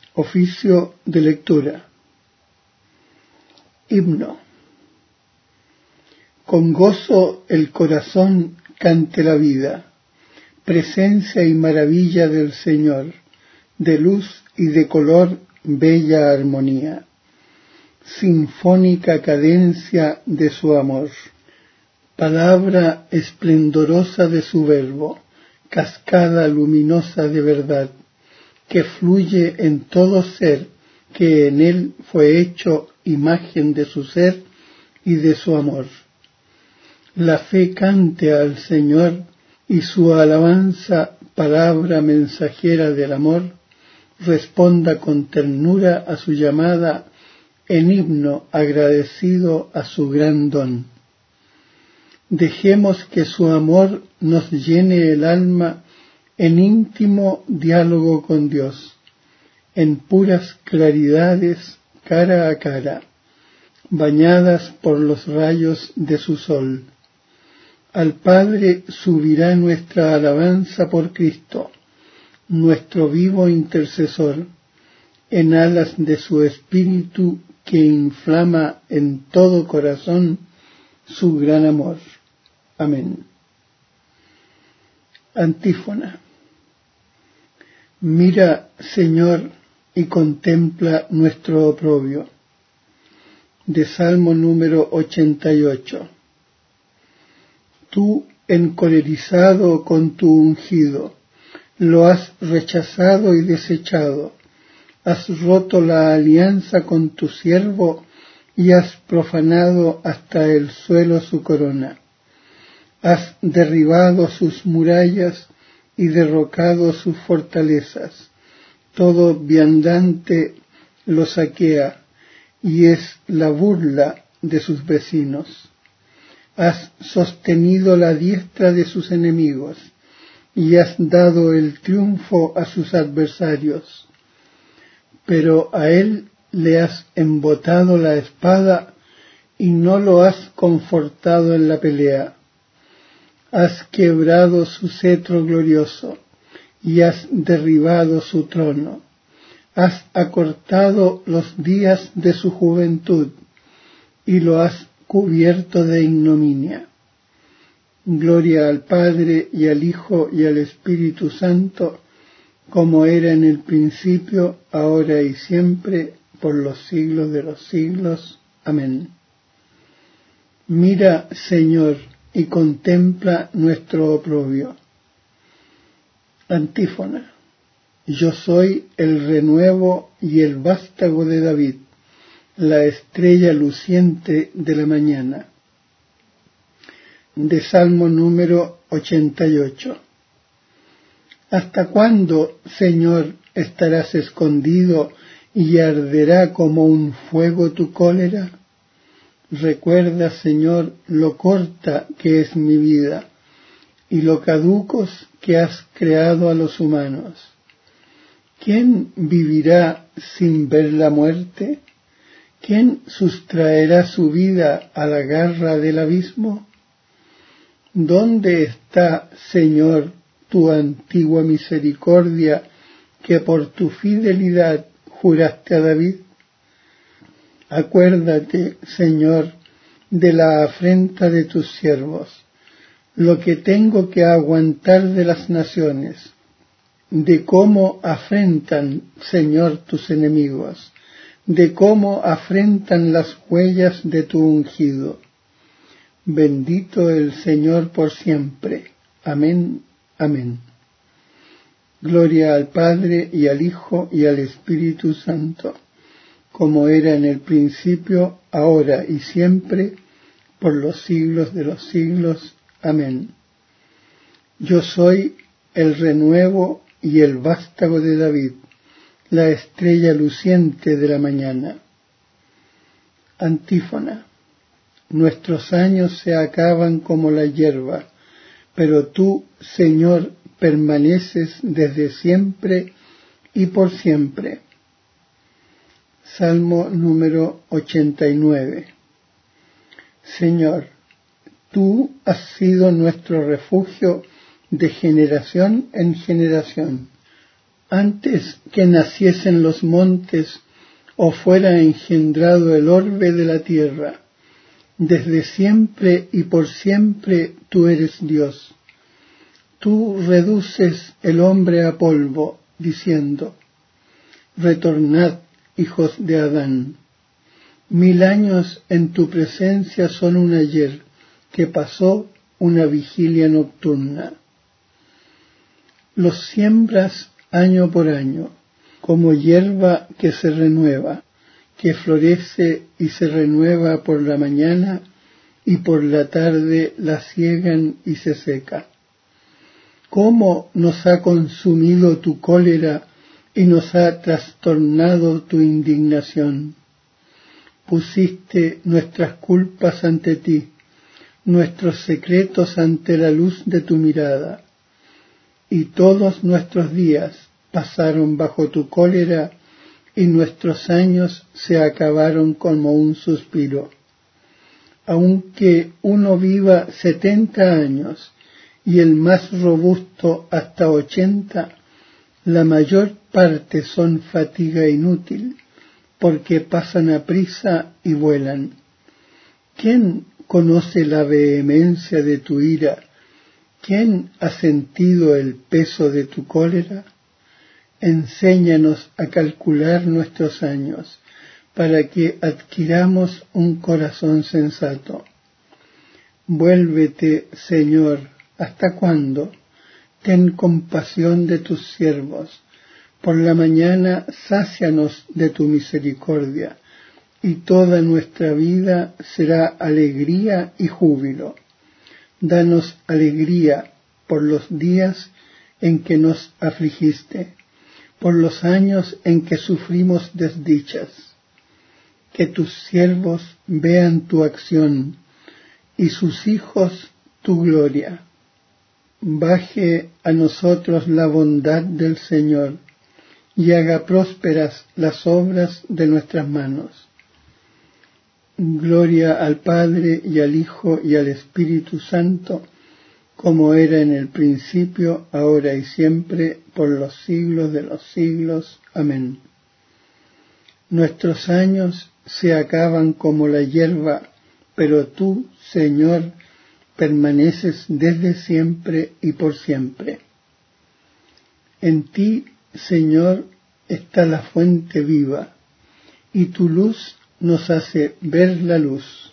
Oficio de lectura. Himno. Con gozo el corazón cante la vida, presencia y maravilla del Señor, de luz y de color bella armonía, sinfónica cadencia de su amor, palabra esplendorosa de su verbo, cascada luminosa de verdad, que fluye en todo ser que en él fue hecho imagen de su ser y de su amor. La fe cante al Señor y su alabanza, palabra mensajera del amor, responda con ternura a su llamada en himno agradecido a su gran don. Dejemos que su amor nos llene el alma en íntimo diálogo con Dios, en puras claridades cara a cara, bañadas por los rayos de su sol. Al Padre subirá nuestra alabanza por Cristo, nuestro vivo intercesor, en alas de su espíritu que inflama en todo corazón su gran amor. Amén. Antífona. Mira, Señor, y contempla nuestro oprobio. De Salmo número 88. Tú, encolerizado con tu ungido, lo has rechazado y desechado, has roto la alianza con tu siervo y has profanado hasta el suelo su corona. Has derribado sus murallas y derrocado sus fortalezas. Todo viandante lo saquea y es la burla de sus vecinos. Has sostenido la diestra de sus enemigos y has dado el triunfo a sus adversarios. Pero a él le has embotado la espada y no lo has confortado en la pelea. Has quebrado su cetro glorioso y has derribado su trono. Has acortado los días de su juventud y lo has cubierto de ignominia. Gloria al Padre y al Hijo y al Espíritu Santo, como era en el principio, ahora y siempre, por los siglos de los siglos. Amén. Mira, Señor, y contempla nuestro oprobio. Antífona. Yo soy el renuevo y el vástago de David, la estrella luciente de la mañana. De Salmo número 88. ¿Hasta cuándo, Señor, estarás escondido y arderá como un fuego tu cólera? Recuerda, Señor, lo corta que es mi vida y lo caducos que has creado a los humanos. ¿Quién vivirá sin ver la muerte? ¿Quién sustraerá su vida a la garra del abismo? ¿Dónde está, Señor, tu antigua misericordia que por tu fidelidad juraste a David? Acuérdate, Señor, de la afrenta de tus siervos, lo que tengo que aguantar de las naciones, de cómo afrentan, Señor, tus enemigos, de cómo afrentan las huellas de tu ungido. Bendito el Señor por siempre. Amén. Amén. Gloria al Padre y al Hijo y al Espíritu Santo, como era en el principio, ahora y siempre, por los siglos de los siglos. Amén. Yo soy el renuevo y el vástago de David, la estrella luciente de la mañana. Antífona. Nuestros años se acaban como la hierba, pero tú, Señor, permaneces desde siempre y por siempre. Salmo número 89. Señor, tú has sido nuestro refugio de generación en generación. Antes que naciesen los montes o fuera engendrado el orbe de la tierra, desde siempre y por siempre tú eres Dios. Tú reduces el hombre a polvo, diciendo: retornad, hijos de Adán. 1000 años en tu presencia son un ayer, que pasó una vigilia nocturna. Los siembras año por año, como hierba que se renueva, que florece y se renueva por la mañana, y por la tarde la siegan y se seca. ¿Cómo nos ha consumido tu cólera y nos ha trastornado tu indignación? Pusiste nuestras culpas ante ti, nuestros secretos ante la luz de tu mirada, y todos nuestros días pasaron bajo tu cólera, y nuestros años se acabaron como un suspiro. Aunque uno viva 70 años, y el más robusto hasta 80, la mayor parte son fatiga inútil, porque pasan aprisa y vuelan. ¿Quién conoce la vehemencia de tu ira? ¿Quién ha sentido el peso de tu cólera? Enséñanos a calcular nuestros años, para que adquiramos un corazón sensato. Vuélvete, Señor, ¿hasta cuándo? Ten compasión de tus siervos. Por la mañana sácianos de tu misericordia, y toda nuestra vida será alegría y júbilo. Danos alegría por los días en que nos afligiste, por los años en que sufrimos desdichas. Que tus siervos vean tu acción, y sus hijos tu gloria. Baje a nosotros la bondad del Señor, y haga prósperas las obras de nuestras manos. Gloria al Padre, y al Hijo, y al Espíritu Santo, como era en el principio, ahora y siempre, por los siglos de los siglos. Amén. Nuestros años se acaban como la hierba, pero tú, Señor, permaneces desde siempre y por siempre. En ti, Señor, está la fuente viva, y tu luz nos hace ver la luz.